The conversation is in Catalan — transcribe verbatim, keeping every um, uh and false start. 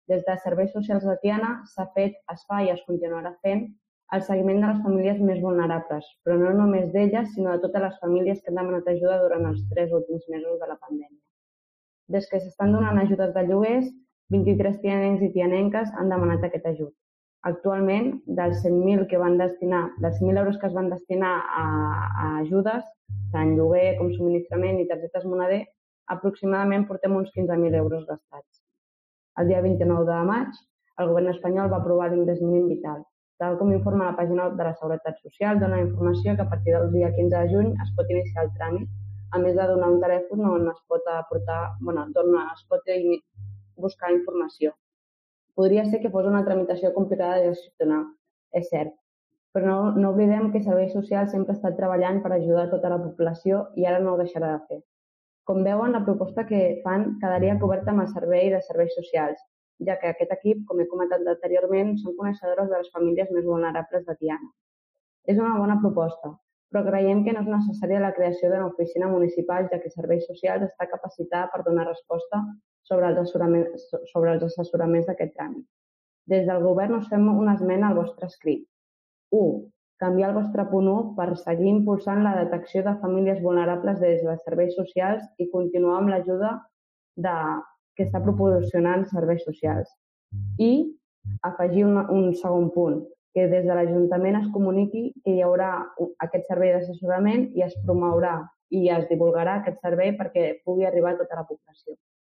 Des de Serveis Socials de Tiana s'ha fet, es fa i es continuarà fent el seguiment de les famílies més vulnerables, però no només d'elles, sinó de totes les famílies que han demanat ajuda durant els tres últims mesos de la pandèmia. Des que s'estan donant ajudes de lloguers, vint-i-tres tianencs i tianenques han demanat aquest ajut. Actualment, dels cent mil que van destinar, dels cent mil euros que es van destinar a, a ajudes, tant lloguer com subministrament i targetes moneder, aproximadament portem uns quinze mil euros gastats. El dia vint-i-nou de maig, el govern espanyol va aprovar l'ingrés mínim vital. Tal com informa la pàgina web de la Seguretat Social, dona informació que a partir del dia quinze de juny es pot iniciar el tràmit, a més de donar un telèfon on es pot aportar, bueno, on es pot buscar informació. Podria ser que fos una tramitació complicada de gestionar, és cert, però no, no oblidem que Serveis Socials sempre ha estat treballant per ajudar tota la població i ara no ho deixarà de fer. Com veuen, la proposta que fan quedaria coberta amb el servei de serveis socials, ja que aquest equip, com he comentat anteriorment, són coneixedores de les famílies més vulnerables de Tiana. És una bona proposta, però creiem que no és necessària la creació d'una oficina municipal, ja que Serveis Socials està capacitada per donar resposta sobre els assessoraments, sobre els assessoraments d'aquest tràmit. Des del govern us fem una esmena al vostre escrit. u. Canviar el vostre punt u per seguir impulsant la detecció de famílies vulnerables des de serveis socials i continuar amb l'ajuda de... que està proporcionant serveis socials. I afegir un, un segon punt, que des de l'Ajuntament es comuniqui que hi haurà aquest servei d'assessorament i es promourà i es divulgarà aquest servei perquè pugui arribar a tota la població.